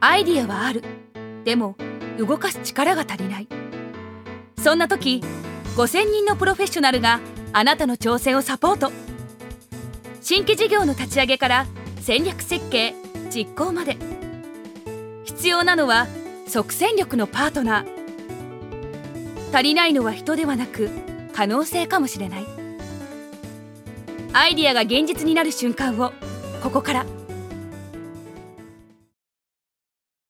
アイディアはある。でも動かす力が足りない。そんな時、5000人のプロフェッショナルがあなたの挑戦をサポート。新規事業の立ち上げから戦略設計、実行まで。必要なのは即戦力のパートナー。足りないのは人ではなく可能性かもしれない。アイディアが現実になる瞬間をここから